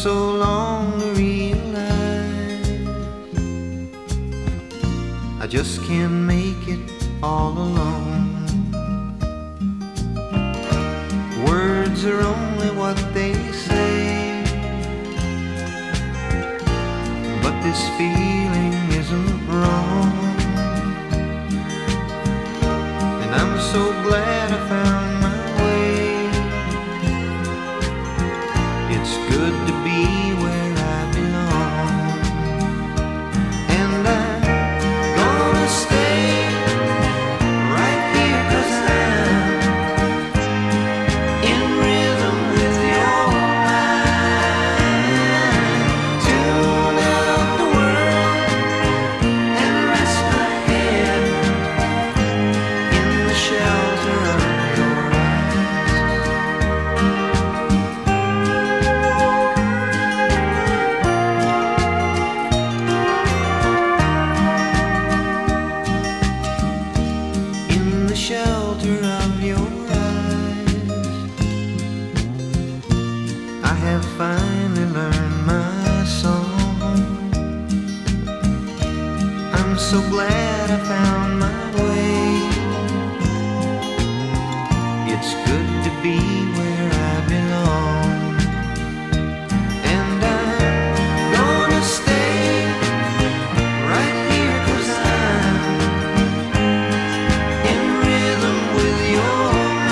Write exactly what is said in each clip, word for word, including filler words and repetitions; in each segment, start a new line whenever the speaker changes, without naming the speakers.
so long to realize I just can't make it all alone. Words are only what they say, but this feeling isn't wrong. And I'm so glad I found my way. It's good to be where I belong. And I'm gonna stay right here, 'cause I'm in rhythm with your mind. Tune out the world and rest my head in the shelter of your shelter of your eyes. I have finally learned my song. I'm so glad I found my way. It's good to be where I belong. And I'm gonna stay right here, 'cause I'm in rhythm with your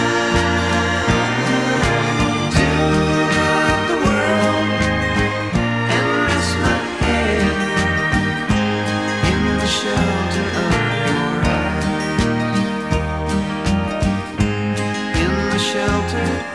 mind. Tune out the world and rest my head in the shelter of your eyes. In the shelter